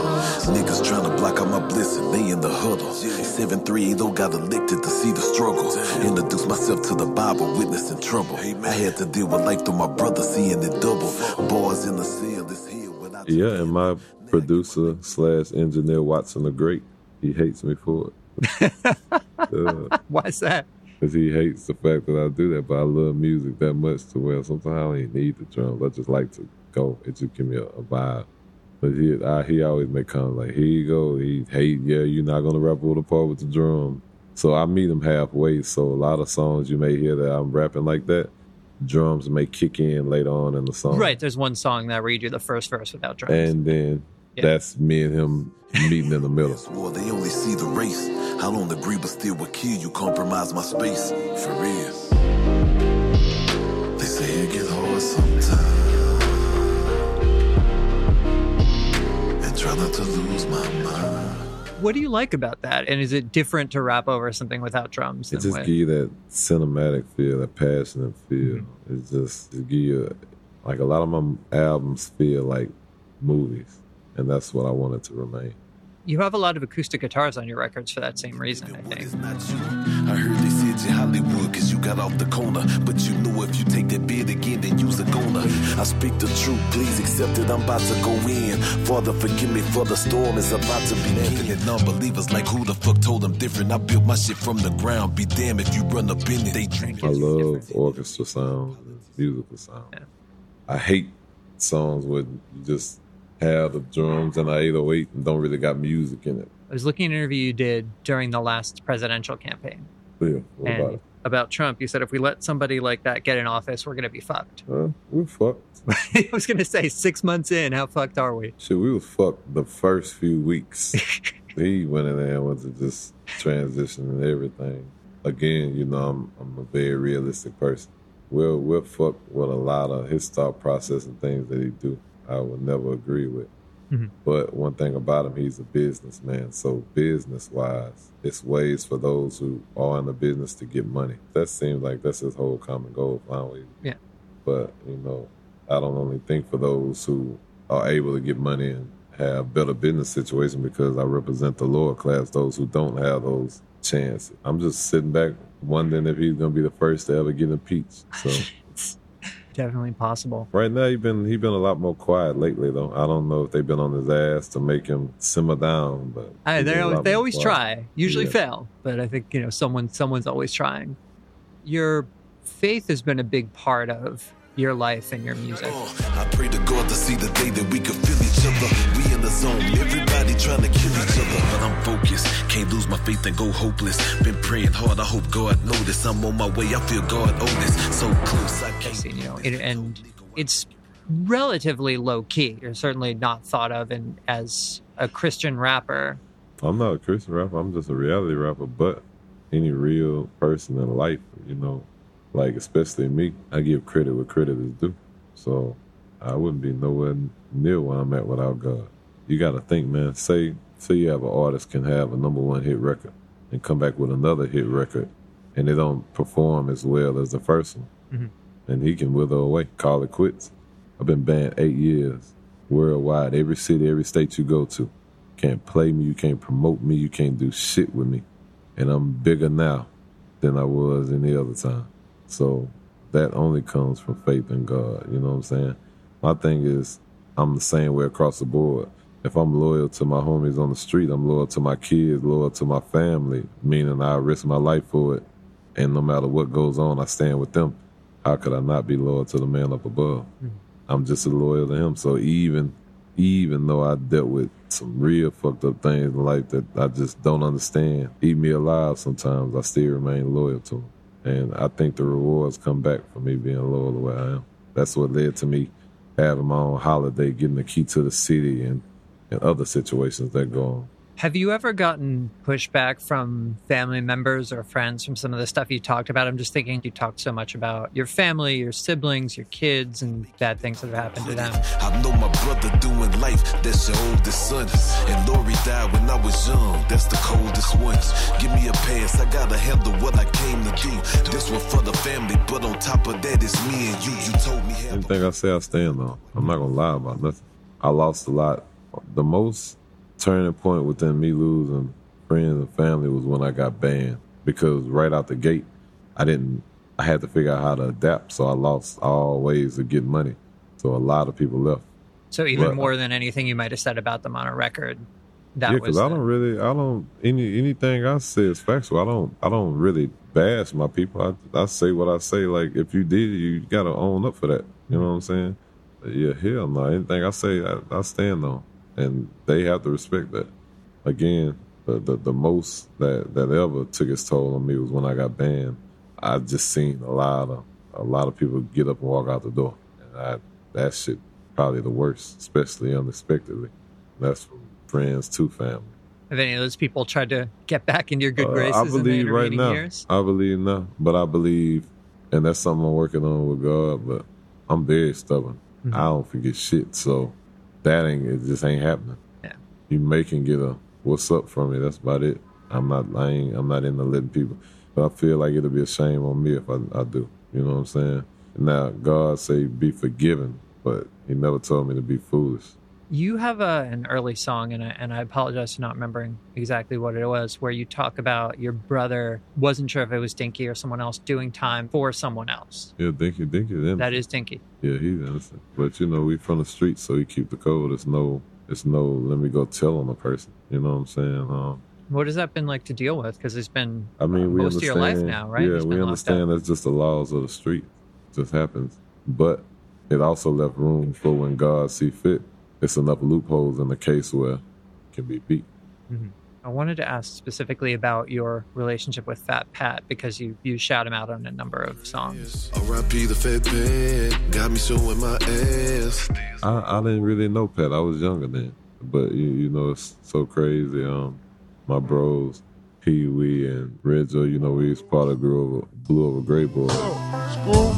Niggas trying to block out my blessing, they in the huddle. seven three eighty got elected to see the struggle. Introduce myself to the Bible, witnessing trouble. I had to deal with life through my brother, seeing it double. Bars in the cell, this here without. Yeah, and my producer slash engineer Watson the Great, he hates me for it. uh, Why is that? Because he hates the fact that I do that, but I love music that much to where sometimes I don't even need the drums. I just like to go. It just give me a, a vibe. But he I, he always make comments like, here you go. He hate, yeah, you're not going to rap over the part with the drum. So I meet him halfway. So a lot of songs you may hear that I'm rapping like that, drums may kick in later on in the song. Right, there's one song that where you do the first verse without drums. And then yeah. that's me and him meeting in the middle. Well, they only see the race. How long the agree but still would kill you, compromise my space. For real. They say it get hard sometimes. Try not to lose my mind. What do you like about that? And is it different to rap over something without drums? It just give you that cinematic feel, that passionate feel. Mm-hmm. It just it give you, like a lot of my albums feel like movies. And that's what I wanted to remain. You have a lot of acoustic guitars on your records for that same reason, I think. I heard they said you Hollywood because you got off the corner. But you know if you take that bid again, then you's a goner. I speak the truth, please accept it, I'm about to go in. Father, forgive me for the storm is about to begin. And non-believers like who the fuck told them different. I built my shit from the ground, be damned if you run up in it. They drink. I love orchestra sounds and musical sounds. Yeah. I hate songs where you just have the drums and a eight oh eight and don't really got music in it. I was looking at an interview you did during the last presidential campaign. Yeah, what and about it? About Trump, you said if we let somebody like that get in office, we're going to be fucked. Uh, we're fucked. I was going to say, six months in, how fucked are we? Shit, we was fucked the first few weeks. He went in there and went to just transition and everything. Again, you know, I'm, I'm a very realistic person. We're, we're fucked with a lot of his thought process and things that he do. I would never agree with. Mm-hmm. But one thing about him, he's a businessman. So business-wise, it's ways for those who are in the business to get money. That seems like that's his whole common goal, finally. Yeah. But, you know, I don't only think for those who are able to get money and have better business situation because I represent the lower class, those who don't have those chances. I'm just sitting back wondering if he's going to be the first to ever get impeached. So... Definitely possible. Right now, he's been he been a lot more quiet lately, though. I don't know if they've been on his ass to make him simmer down, but I, they always, they always quiet. try. Usually yeah. fail, but I think you know someone someone's always trying. Your faith has been a big part of your life and your music. Oh, I pray to God to see the day that we can feel each other. We in the zone, everybody trying to kill each other, but I'm focused. Can't lose my faith and go hopeless. Been praying hard, I hope God notice. I'm on my way, I feel God owe this. So close, I can't. You know, it, and it's relatively low key. You're certainly not thought of in, as a Christian rapper. I'm not a Christian rapper. I'm just a reality rapper. But any real person in life, you know, like especially me, I give credit where credit is due. So I wouldn't be nowhere near where I'm at without God. You got to think, man. Say, say you have an artist can have a number one hit record and come back with another hit record, and they don't perform as well as the first one, mm-hmm. and he can wither away, call it quits. I've been banned eight years worldwide. Every city, every state you go to, can't play me, you can't promote me, you can't do shit with me, and I'm bigger now than I was any other time. So that only comes from faith in God. You know what I'm saying? My thing is, I'm the same way across the board. If I'm loyal to my homies on the street, I'm loyal to my kids, loyal to my family, meaning I risk my life for it. And no matter what goes on, I stand with them. How could I not be loyal to the man up above? Mm-hmm. I'm just as loyal to him. So even, even though I dealt with some real fucked up things in life that I just don't understand, eat me alive sometimes, I still remain loyal to him. And I think the rewards come back for me being loyal the way I am. That's what led to me having my own holiday, getting the key to the city, and and other situations that go on. Have you ever gotten pushback from family members or friends from some of the stuff you talked about? I'm just thinking you talked so much about your family, your siblings, your kids, and bad things that have happened to them. I know my brother doing life, that's your oldest son. And Lori died when I was young, that's the coldest ones. Give me a pass, I gotta handle what I came to do. This one for the family, but on top of that, it's me and you. You told me how. Anything I say, I stand on. I'm not gonna lie about nothing. I lost a lot. The most turning point within me losing friends and family was when I got banned, because right out the gate, I didn't, I had to figure out how to adapt, so I lost all ways of getting money. So a lot of people left. So even but, more than anything you might have said about them on a record, that yeah, was... because I don't really, I don't, any anything I say is factual. I don't, I don't really bash my people. I, I say what I say. Like, if you did it, you got to own up for that. You know what I'm saying? But yeah, hell no. Anything I say, I, I stand on. And they have to respect that. Again, the, the the most that, that ever took its toll on me was when I got banned. I just seen a lot of a lot of people get up and walk out the door, and I, that shit probably the worst, especially unexpectedly. That's from friends to family. Have any of those people tried to get back in your good graces uh, I believe in the intervening right now, years? I believe now, but I believe, and that's something I'm working on with God. But I'm very stubborn. Mm-hmm. I don't forget shit, so. That ain't, it just ain't happening. Yeah. You may can get a what's up from me, that's about it. I'm not I ain't, I'm not into letting people, but I feel like it'll be a shame on me if I, I do. You know what I'm saying? Now, God say be forgiven, but he never told me to be foolish. You have a, an early song, and I, and I apologize for not remembering exactly what it was, where you talk about your brother wasn't sure if it was Dinky or someone else doing time for someone else. Yeah, Dinky, Dinky is innocent. That is Dinky. Yeah, he's innocent. But, you know, we from the streets, so he keep the code. It's no, it's no, let me go tell on a person. You know what I'm saying? Um, what has that been like to deal with? Because it's been I mean, uh, we most of your life now, right? Yeah, we understand that's just the laws of the street. It just happens. But it also left room for when God see fit. It's enough loopholes in the case where it can be beat. Mm-hmm. I wanted to ask specifically about your relationship with Fat Pat, because you, you shout him out on a number of songs. R I P the Fat Pat, got me showing my ass. I, I didn't really know Pat. I was younger then. But, you, you know, it's so crazy. Um, my bros, Pee Wee and Rizzo, you know, we was part of Blue Over, Blue Over Gray Boys. School,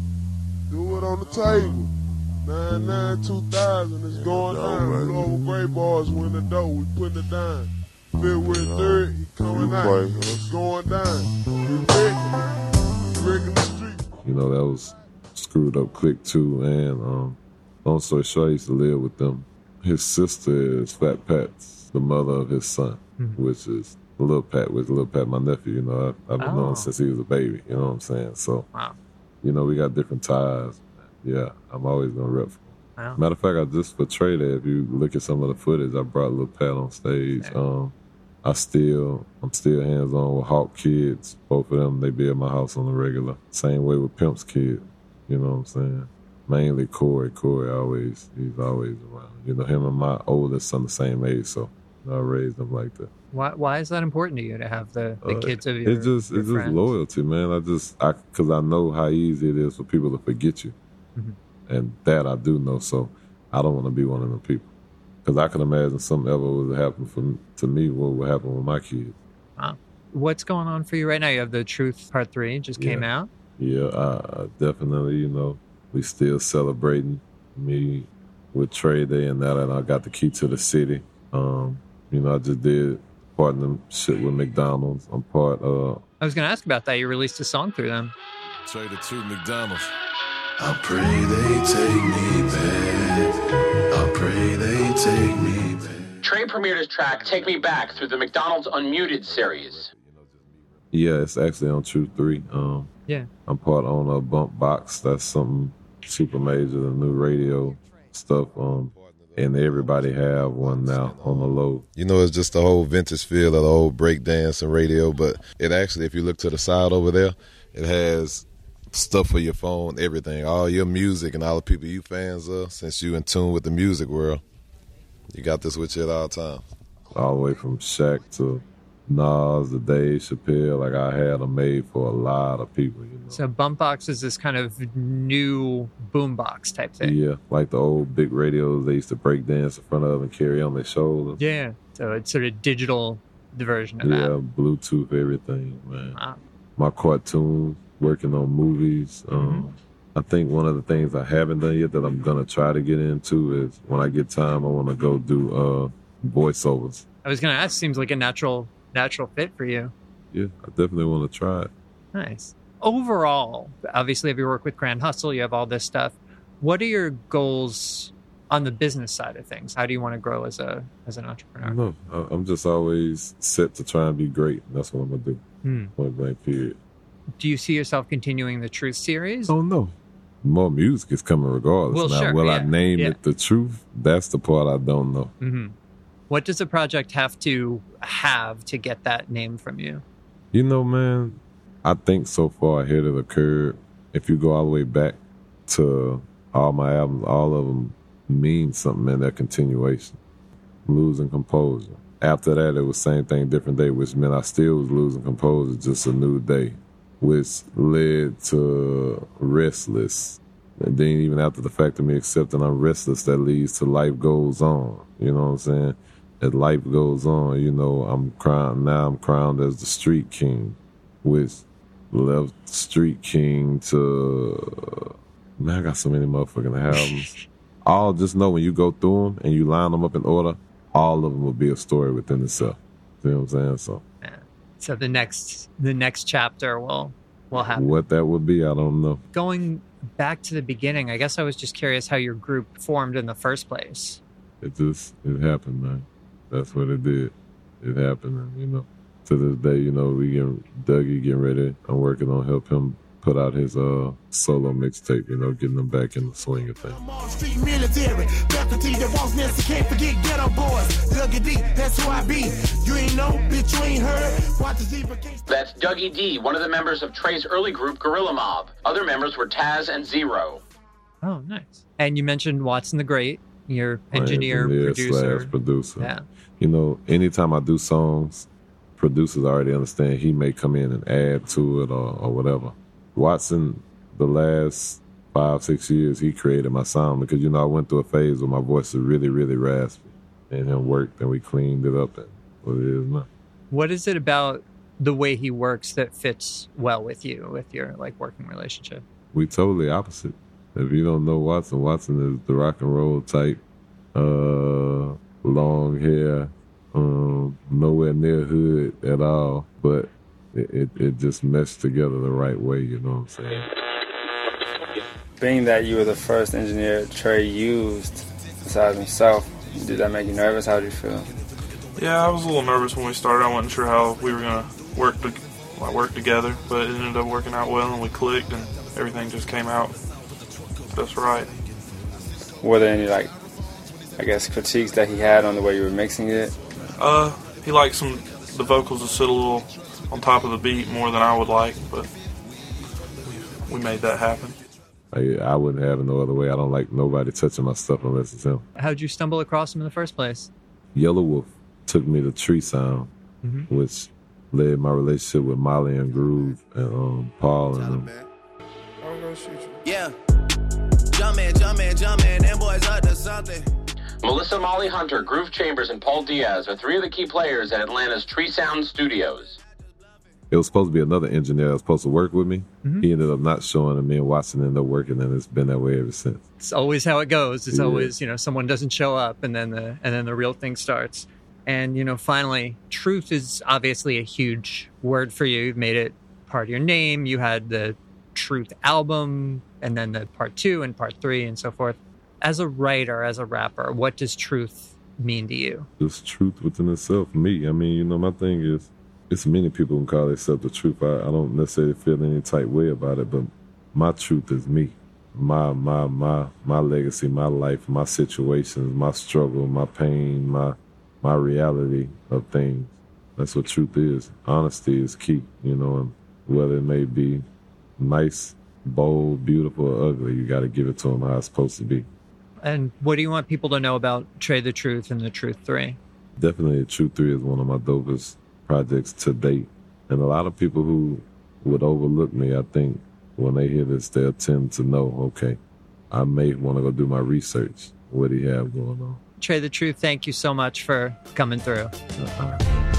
do it on the table. nine nine two thousand, it's going down. Blue Over Gray Boys win the dough, we putting it down. February third, he coming out, it's going down. We wrecking, we wrecking the street. You know, that was Screwed Up Click too, and um, long story short, I used to live with them. His sister is Fat Pat's, the mother of his son, mm-hmm. which is Lil Pat, which Lil Pat, my nephew. You know, I, I've been oh. knowing since he was a baby. You know what I'm saying? So, wow. you know, we got different ties. Yeah, I'm always gonna rep for him. Wow. Matter of fact, I just portrayed it. If you look at some of the footage, I brought Lil Pat on stage. Yeah. Um, I still, I'm still hands on with Hawk kids. Both of them, they be at my house on the regular. Same way with Pimp's kid. You know what I'm saying? Mainly Corey. Corey always, he's always around. You know, him and my oldest son the same age, so I raised them like that. Why Why is that important to you to have the, the Uh, kids of your It's just your it's just friends? loyalty, man. I just I because I know how easy it is for people to forget you, Mhm. and that I do know. So I don't want to be one of them people because I can imagine something ever would happen for to me. What would happen with my kids? Wow. What's going on for you right now? You have the Truth Part Three just came Yeah. out. Yeah, I, I definitely. You know, we still celebrating me with Trey Day and that, and I got the key to the city. Um, you know, I just did partnership with McDonald's. I'm part. Uh, I was going to ask about that. You released a song through them. Trey the two McDonald's. I pray they take me back. I pray they take me back. Trey premiered his track Take Me Back through the McDonald's Unmuted series. yeah, it's actually on Truth Three. Um, Yeah. I'm part on a Bump Box. That's something super major, the new radio stuff. Um, and everybody have one now on the low. You know, it's just the whole vintage feel of the old breakdance and radio, but it actually, if you look to the side over there, it has stuff for your phone, everything, all your music and all the people you fans of, since you in tune with the music world. You got this with you at all times. All the way from Shaq to Nas to Dave Chappelle. Like, I had them made for a lot of people, you know. So Bump Box is this kind of new boombox type thing. Yeah, like the old big radios they used to break dance in front of and carry on their shoulders. Yeah. So it's sort of digital version of Yeah, that. Bluetooth, everything, man. Wow. My cartoons, working on movies. Um, I think one of the things I haven't done yet that I'm gonna try to get into is when I get time, I want to go do uh, voiceovers. I was going to ask, seems like a natural natural fit for you. Yeah, I definitely want to try it. Nice. Overall, obviously, if you work with Grand Hustle, you have all this stuff. What are your goals on the business side of things? How do you want to grow as a as an entrepreneur? No, I- I'm just always set to try and be great. And that's what I'm gonna do. Hmm. Point blank, period. Do you see yourself continuing the Truth series? Oh no, more music is coming regardless. Well, now, sure, will I yeah, name yeah. it the Truth? That's the part I don't know. hmm What does a project have to have to get that name from you? You know, man, I think so far ahead of the curve. If you go all the way back to all my albums, all of them mean something in their continuation. Losing composure. After that, it was same thing, different day, which meant I still was losing composure, just a new day, which led to restless. And then even after the fact of me accepting I'm restless, that leads to life goes on. You know what I'm saying? As life goes on, you know, I'm crowned, now I'm crowned as the Street King, which left Street King to, man, I got so many motherfucking albums. All just know when you go through them and you line them up in order, all of them will be a story within itself. You know what I'm saying? So So the next the next chapter will will happen. what that would be, I don't know. Going back to the beginning, I guess I was just curious how your group formed in the first place. It just, it happened, man. That's what it did. It happened, and, you know, to this day, you know, we get Dougie getting ready. I'm working on help him put out his uh solo mixtape, you know, getting him back in the swing of things. Street military, faculty that wants Nancy, can't forget ghetto boys. Dougie D, that's who I be. You ain't know, bitch, you ain't heard. Watch the zebra case. That's Dougie D, one of the members of Trey's early group, Gorilla Mob. Other members were Taz and Zero. Oh, nice. And you mentioned Watson the Great, your engineer, producer. slash producer. Yeah. You know, anytime I do songs, producers already understand he may come in and add to it or, or whatever. Watson, the last five, six years, he created my sound because, you know, I went through a phase where my voice was really, really raspy. And him worked and we cleaned it up and what it is now. What is it about the way he works that fits well with you, with your like working relationship? We totally opposite. If you don't know Watson, Watson is the rock and roll type, uh, long hair, um, nowhere near hood at all, but it, it, it just meshed together the right way, you know what I'm saying? Being that you were the first engineer Trey used besides himself, did that make you nervous? How did you feel? Yeah, I was a little nervous when we started. I wasn't sure how we were going to work to, like, work together, but it ended up working out well and we clicked and everything just came out just right. Were there any, like, I guess, critiques that he had on the way you were mixing it? Uh, he liked some the vocals to sit a little on top of the beat more than I would like, but we made that happen. I, I wouldn't have it no other way. I don't like nobody touching my stuff unless it's him. How'd you stumble across him in the first place? Yellow Wolf. took me to Tree Sound, Mhm. which led my relationship with Molly and Groove and um, Paul and them. Yeah. Jumpin', jumpin', jumpin', them boys up to something. Melissa Molly Hunter, Groove Chambers, and Paul Diaz are three of the key players at Atlanta's Tree Sound Studios. It was supposed to be another engineer that was supposed to work with me. Mhm. He ended up not showing, and me and Watson ended up working, and it's been that way ever since. It's always how it goes. It's Yeah. always, you know, someone doesn't show up and then the and then the real thing starts. And, you know, finally, truth is obviously a huge word for you. You've made it part of your name. You had the Truth album and then the part two and part three and so forth. As a writer, as a rapper, what does truth mean to you? Just truth within itself. Me, I mean, you know, my thing is, it's many people who call themselves the truth. I, I don't necessarily feel any type way about it, but my truth is me. My my my my legacy, my life, my situations, my struggle, my pain, my my reality of things. That's what truth is. Honesty is key, you know, and whether it may be nice, bold, beautiful, or ugly, you got to give it to them how it's supposed to be. And what do you want people to know about Trey the Truth and the Truth three? Definitely, Truth three is one of my dopest projects to date. And a lot of people who would overlook me, I think, when they hear this, they'll tend to know, okay, I may want to go do my research. What do you have going on? Trey the Truth, thank you so much for coming through. Uh-huh.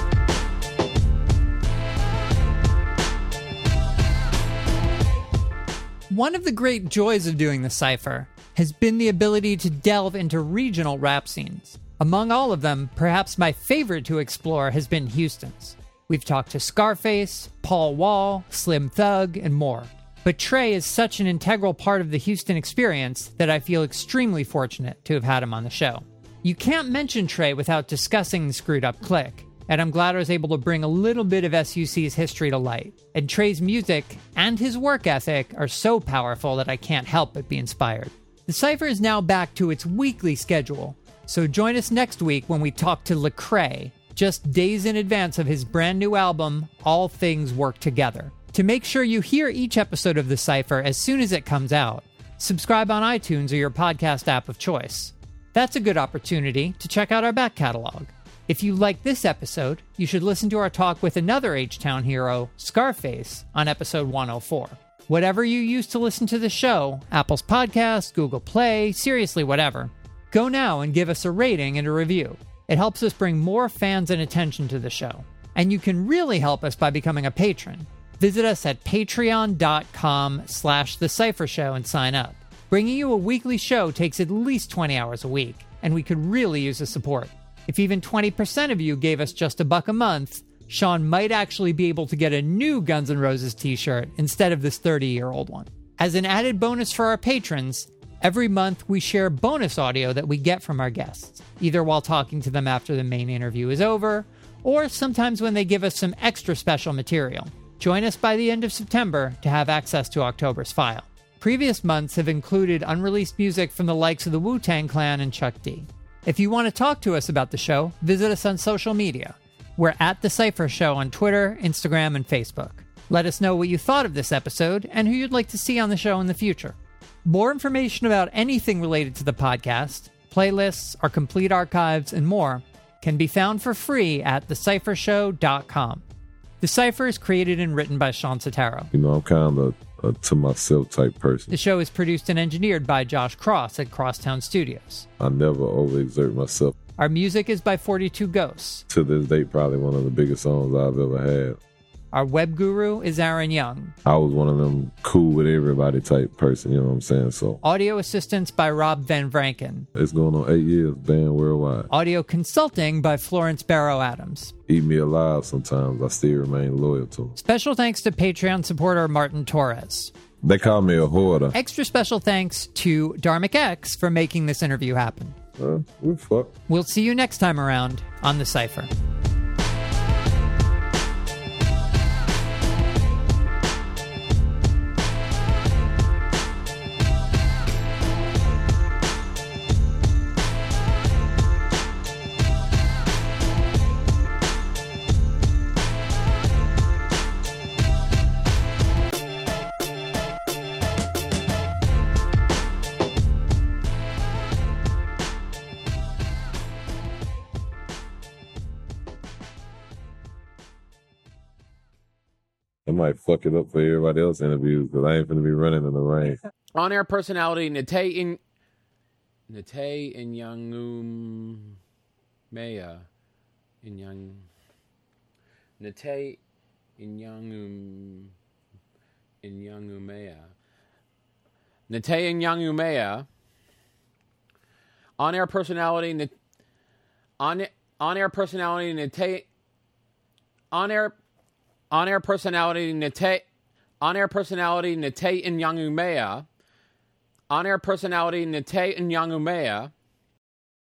One of the great joys of doing the Cypher has been the ability to delve into regional rap scenes. Among all of them, perhaps my favorite to explore has been Houston's. We've talked to Scarface, Paul Wall, Slim Thug, and more. But Trey is such an integral part of the Houston experience that I feel extremely fortunate to have had him on the show. You can't mention Trey without discussing the Screwed Up Click, and I'm glad I was able to bring a little bit of S U C's history to light. And Trey's music and his work ethic are so powerful that I can't help but be inspired. The Cypher is now back to its weekly schedule, so join us next week when we talk to Lecrae, just days in advance of his brand new album, All Things Work Together. To make sure you hear each episode of The Cypher as soon as it comes out, subscribe on iTunes or your podcast app of choice. That's a good opportunity to check out our back catalog. If you like this episode, you should listen to our talk with another H-Town hero, Scarface, on episode one oh four. Whatever you use to listen to the show, Apple's Podcast, Google Play, seriously whatever, go now and give us a rating and a review. It helps us bring more fans and attention to the show. And you can really help us by becoming a patron. Visit us at patreon.com slash the Cypher Show and sign up. Bringing you a weekly show takes at least twenty hours a week, and we could really use the support. If even twenty percent of you gave us just a buck a month, Sean might actually be able to get a new Guns N' Roses t-shirt instead of this thirty-year-old one. As an added bonus for our patrons, every month we share bonus audio that we get from our guests, either while talking to them after the main interview is over, or sometimes when they give us some extra special material. Join us by the end of September to have access to October's file. Previous months have included unreleased music from the likes of the Wu-Tang Clan and Chuck D. If you want to talk to us about the show, visit us on social media. We're at The Cypher Show on Twitter, Instagram, and Facebook. Let us know what you thought of this episode and who you'd like to see on the show in the future. More information about anything related to the podcast, playlists, our complete archives, and more can be found for free at the cypher show dot com. The Cypher is created and written by Sean Sotaro. You know, I'm kind of a, a to myself type person. The show is produced and engineered by Josh Cross at Crosstown Studios. I never overexert myself. Our music is by forty-two Ghosts. To this day, probably one of the biggest songs I've ever had. Our web guru is Aaron Young. I was one of them cool with everybody type person, you know what I'm saying? So Audio assistance by Rob Van Vranken. It's going on eight years, band worldwide. Audio consulting by Florence Barrow Adams. Eat me alive sometimes. I still remain loyal to them. Special thanks to Patreon supporter Martin Torres. They call me a hoarder. Extra special thanks to Dharmic X for making this interview happen. Uh, we fuck. We'll see you next time around on The Cypher. I might fuck it up for everybody else interviews because I ain't finna be running in the rain. On-air personality Nate in Nate Inyangumea Inyang Nate Inyangum Inyangumea Nate Inyangumea. On-air personality on on-air personality Nate on-air on-air personality Nate on-air personality Nate Inyangumea. On-air personality Nate Inyangumea.